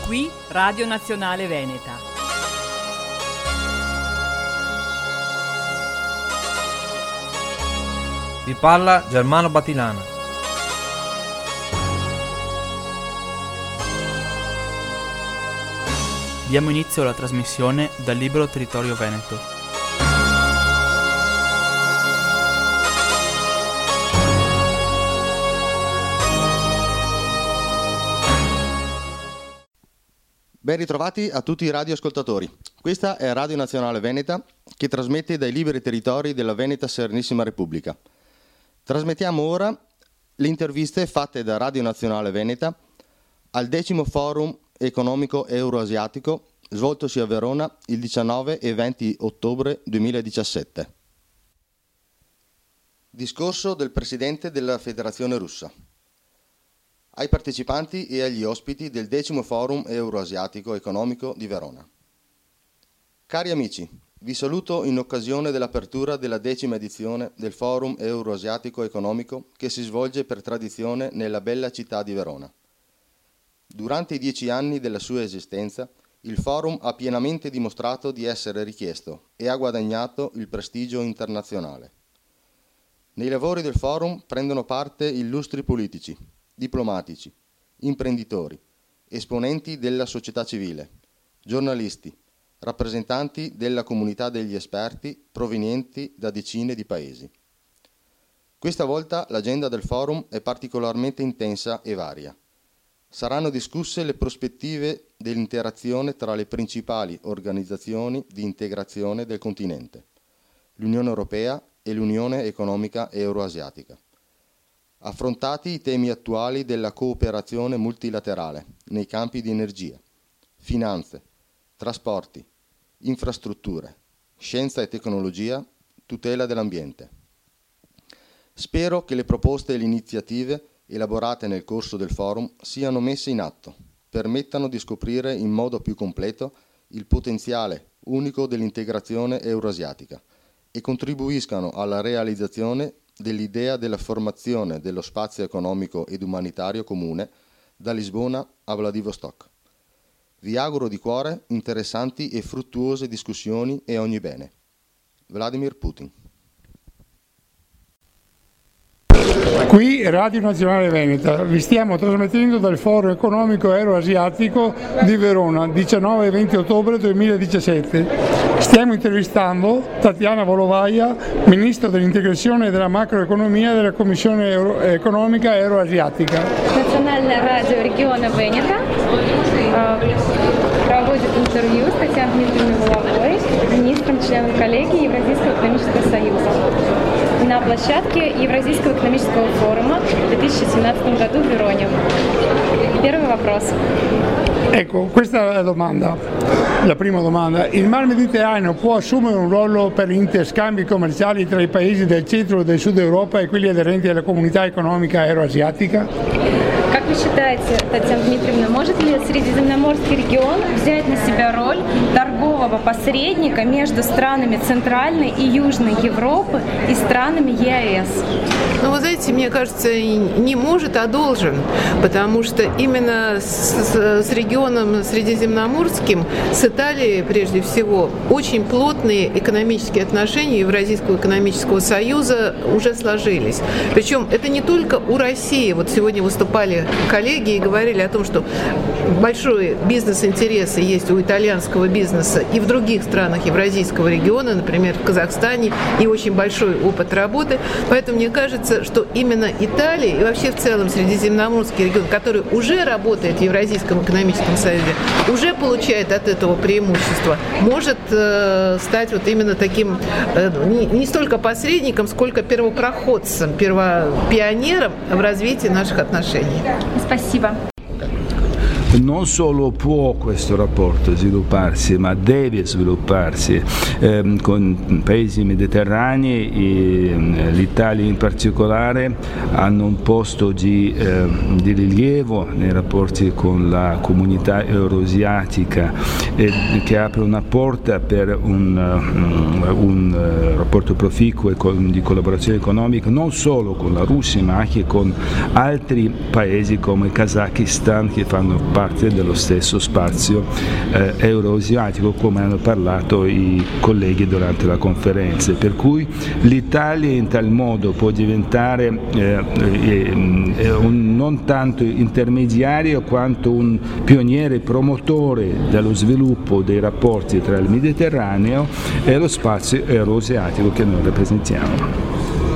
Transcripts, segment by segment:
Qui Radio Nazionale Veneta. Vi parla Germano Batilana. Diamo inizio alla trasmissione dal libro Territorio Veneto. Ben ritrovati a tutti i radioascoltatori. Questa è Radio Nazionale Veneta che trasmette dai liberi territori della Veneta Serenissima Repubblica. Trasmettiamo ora le interviste fatte da Radio Nazionale Veneta al 10° Forum Economico Euroasiatico svoltosi a Verona il 19 e 20 ottobre 2017. Discorso del Presidente della Federazione Russa. Ai partecipanti e agli ospiti del 10° Forum Euroasiatico Economico di Verona. Cari amici, vi saluto in occasione dell'apertura della 10ª edizione del Forum Euroasiatico Economico che si svolge per tradizione nella bella città di Verona. Durante i 10 anni della sua esistenza, il Forum ha pienamente dimostrato di essere richiesto e ha guadagnato il prestigio internazionale. Nei lavori del Forum prendono parte illustri politici, diplomatici, imprenditori, esponenti della società civile, giornalisti, rappresentanti della comunità degli esperti provenienti da decine di paesi. Questa volta l'agenda del forum è particolarmente intensa e varia. Saranno discusse le prospettive dell'interazione tra le principali organizzazioni di integrazione del continente, l'Unione Europea e l'Unione Economica Euroasiatica. Affrontati i temi attuali della cooperazione multilaterale nei campi di energia, finanze, trasporti, infrastrutture, scienza e tecnologia, tutela dell'ambiente. Spero che le proposte e le iniziative elaborate nel corso del forum siano messe in atto, permettano di scoprire in modo più completo il potenziale unico dell'integrazione euroasiatica e contribuiscano alla realizzazione dell'idea della formazione dello spazio economico ed umanitario comune da Lisbona a Vladivostok. Vi auguro di cuore interessanti e fruttuose discussioni e ogni bene. Vladimir Putin. Qui Radio Nazionale Veneta, vi stiamo trasmettendo dal Forum Economico Euroasiatico di Verona, 19 e 20 ottobre 2017. Stiamo intervistando Tatiana Volovaia, Ministro dell'Integrazione e della Macroeconomia della Commissione Economica Euroasiatica. Национальное радио региона Венета проводит интервью с Татьяной Дмитриевной Воловой, министром, членом коллегии Евразийского экономического союза, на площадке Евразийского экономического форума в 2017 году в Вероне. Первый вопрос. Ecco, questa è la domanda, la prima domanda. Il Mar Mediterraneo può assumere un ruolo per gli interscambi commerciali tra i paesi del centro e del sud Europa e quelli aderenti alla comunità economica euroasiatica? Как вы считаете, Татьяна Дмитриевна, может ли Средиземноморский регион взять на себя роль торгового посредника между странами Центральной и Южной Европы и странами ЕАЭС? Ну, вы знаете, мне кажется, не может, а должен, потому что именно с регионом Средиземноморским, с Италией прежде всего, очень плотные экономические отношения Евразийского экономического союза уже сложились. Причем это не только у России. Вот сегодня выступали коллеги и говорили о том, что большой бизнес-интерес есть у итальянского бизнеса и в других странах Евразийского региона, например, в Казахстане, и очень большой опыт работы. Поэтому мне кажется, что именно Италия и вообще в целом Средиземноморский регион, который уже работает в Евразийском экономическом союзе, уже получает от этого преимущество, может стать вот именно таким не столько посредником, сколько первопроходцем, пионером в развитии наших отношений. Спасибо. Non solo può questo rapporto svilupparsi, ma deve svilupparsi con paesi mediterranei e l'Italia in particolare hanno un posto di rilievo nei rapporti con la comunità euroasiatica che apre una porta per un rapporto proficuo e di collaborazione economica non solo con la Russia ma anche con altri paesi come il Kazakistan che fanno parte parte dello stesso spazio euroasiatico, come hanno parlato i colleghi durante la conferenza, per cui l'Italia in tal modo può diventare non tanto intermediario quanto un pioniere promotore dello sviluppo dei rapporti tra il Mediterraneo e lo spazio euroasiatico che noi rappresentiamo.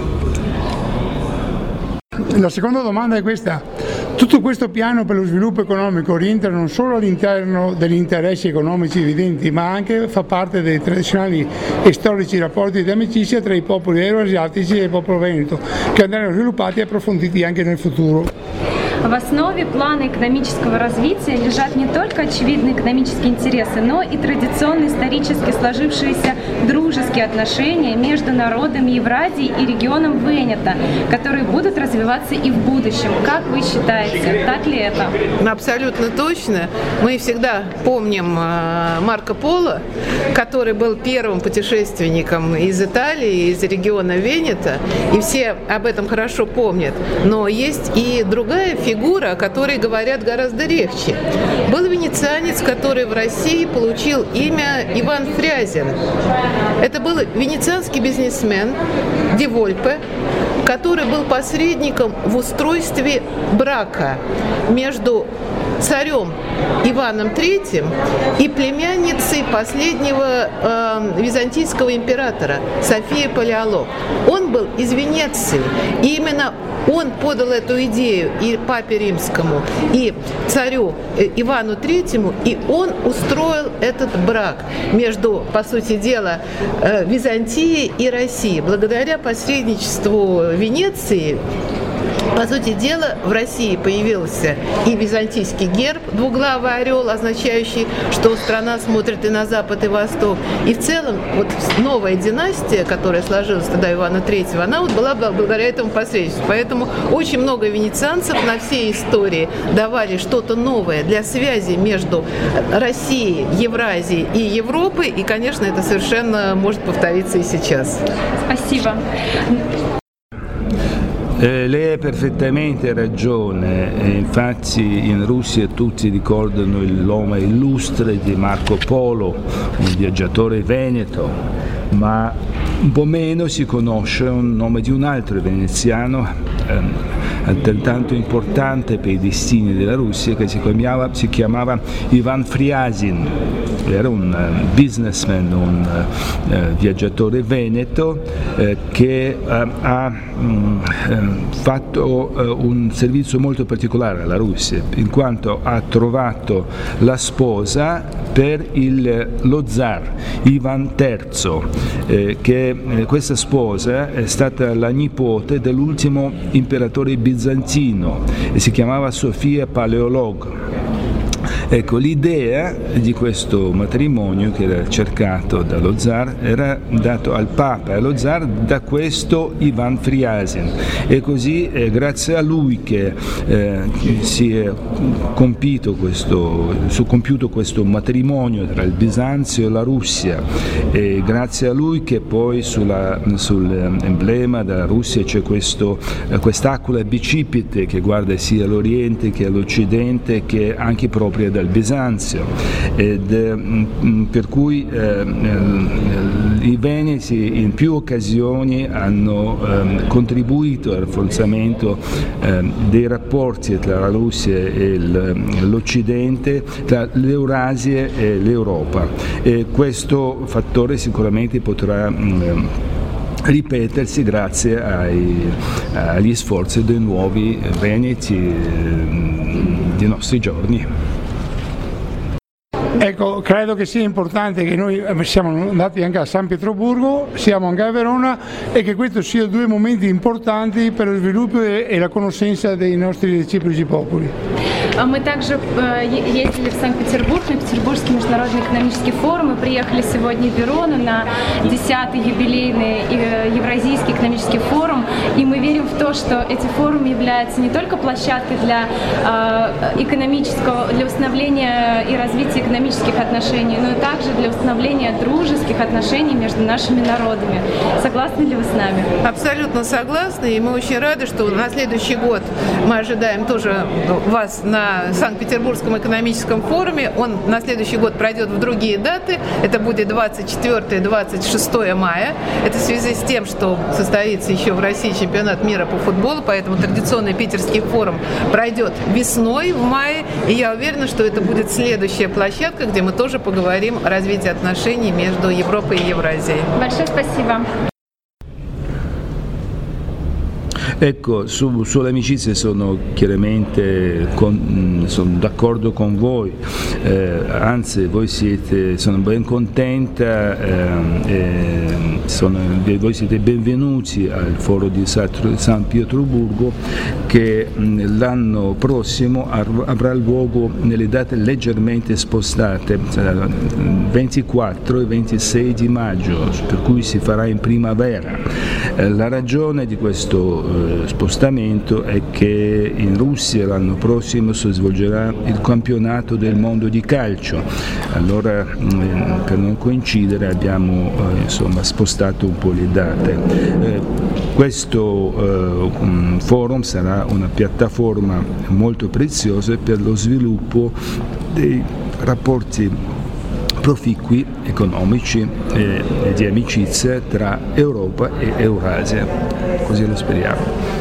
La seconda domanda è questa: tutto questo piano per lo sviluppo economico rientra non solo all'interno degli interessi economici evidenti, ma anche fa parte dei tradizionali e storici rapporti di amicizia tra i popoli euroasiatici e il popolo veneto, che andranno sviluppati e approfonditi anche nel futuro. В основе плана экономического развития лежат не только очевидные экономические интересы, но и традиционные исторически сложившиеся дружеские отношения между народами Евразии и регионом Венето, которые будут развиваться и в будущем. Как вы считаете, так ли это? Абсолютно точно. Мы всегда помним Марко Поло, который был первым путешественником из Италии, из региона Венето, и все об этом хорошо помнят. Но есть и другая фигура, о которой говорят гораздо легче. Был венецианец, который в России получил имя Иван Фрязин. Это был венецианский бизнесмен Ди Вольпе, который был посредником в устройстве брака между царем Иваном III и племянницей последнего византийского императора Софии Палеолог. Он был из Венеции, и именно он подал эту идею и папе римскому, и царю Ивану III, и он устроил этот брак между, по сути дела, Византией и Россией. Благодаря посредничеству Венеции, по сути дела, в России появился и византийский герб, двуглавый орел, означающий, что страна смотрит и на запад, и восток. И в целом вот новая династия, которая сложилась тогда Ивана III, она вот была благодаря этому посредничеству. Поэтому очень много венецианцев на всей истории давали что-то новое для связи между Россией, Евразией и Европой. И, конечно, это совершенно может повториться и сейчас. Спасибо. Lei ha perfettamente ragione, infatti in Russia tutti ricordano il nome illustre di Marco Polo, un viaggiatore veneto, ma un po' meno si conosce un nome di un altro veneziano altrettanto importante per i destini della Russia, che si chiamava Ivan Fryasin. Era un businessman, un viaggiatore veneto che ha fatto un servizio molto particolare alla Russia, in quanto ha trovato la sposa per lo zar Ivan III, che questa sposa è stata la nipote dell'ultimo imperatore bizantino e si chiamava Sofia Paleolog. Ecco, l'idea di questo matrimonio, che era cercato dallo zar, era dato al Papa e allo zar da questo Ivan Fryasin, e così grazie a lui che si è compiuto questo matrimonio tra il Bisanzio e la Russia, e grazie a lui che poi sull'emblema della Russia c'è quest'aquila bicipite che guarda sia all'Oriente che all'Occidente, che è anche propria dal Bisanzio, per cui i veneti in più occasioni hanno contribuito al rafforzamento dei rapporti tra la Russia e l'Occidente, tra l'Eurasia e l'Europa, e questo fattore sicuramente potrà ripetersi grazie agli sforzi dei nuovi veneti dei nostri giorni. Ecco, credo che sia importante che noi siamo andati anche a San Pietroburgo, siamo anche a Verona, e che questo sia due momenti importanti per lo sviluppo e la conoscenza dei nostri reciproci popoli. Мы также ездили в Санкт-Петербург на Петербургский международный экономический форум и приехали сегодня в Верону на 10-й юбилейный Евразийский экономический форум. И мы верим в то, что эти форумы являются не только площадкой для установления и развития экономических отношений, но и также для установления дружеских отношений между нашими народами. Согласны ли вы с нами? Абсолютно согласны, и мы очень рады, что на следующий год мы ожидаем тоже вас на на Санкт-Петербургском экономическом форуме. Он на следующий год пройдет в другие даты. Это будет 24-26 мая. Это в связи с тем, что состоится еще в России чемпионат мира по футболу, поэтому традиционный питерский форум пройдет весной, в мае. И я уверена, что это будет следующая площадка, где мы тоже поговорим о развитии отношений между Европой и Евразией. Большое спасибо. Ecco, sulle amicizie sono chiaramente sono d'accordo con voi, anzi voi sono ben contenta, voi siete benvenuti al foro di San Pietroburgo che l'anno prossimo avrà luogo nelle date leggermente spostate, 24 e 26 di maggio, per cui si farà in primavera. La ragione di questo spostamento è che in Russia l'anno prossimo si svolgerà il campionato del mondo di calcio, allora per non coincidere abbiamo spostato un po' le date. Questo forum sarà una piattaforma molto preziosa per lo sviluppo dei rapporti proficui economici e di amicizia tra Europa e Eurasia, così lo speriamo.